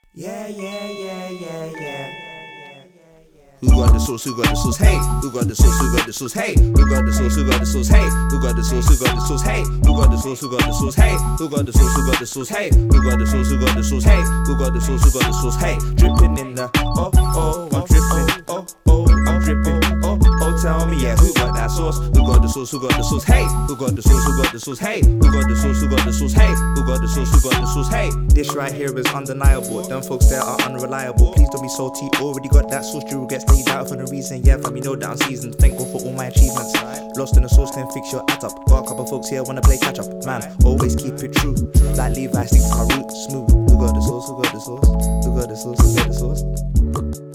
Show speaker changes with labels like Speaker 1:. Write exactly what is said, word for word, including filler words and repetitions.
Speaker 1: Yeah, yeah, yeah, yeah, yeah.
Speaker 2: Who got the sauce? Who got the sauce? Hey, who got the sauce? Who got the sauce? Hey, who got the sauce? Who got the sauce? Hey, who got the sauce? Who got the sauce? Hey, who got the sauce? Who got the sauce? Hey, who got the sauce? Who got the sauce? Hey, who got the sauce? Who got the sauce? Hey, who got the sauce? Who got the sauce? Hey, dripping in the oh oh, I'm dripping oh oh, I'm dripping oh oh. Tell me, yeah, who got that sauce? Who got the sauce? Who got the sauce? Hey, who got the sauce? Who got the sauce? Hey, who got the sauce? Who got the sauce? Hey, who got the sauce? Who got the sauce? Hey,
Speaker 1: This right here is undeniable. Them folks there are unreliable. Please don't be salty. Already got that sauce. You will get stayed out for no reason. Yeah, fam, you know that I'm seasoned. Thankful for all my achievements. Lost in the sauce, can fix your act up. Got a couple folks here wanna play catch up. Man, always keep it true. Like Levi, stick to my roots smooth. Who got the sauce? Who got the sauce? Who got the sauce? Who got the sauce?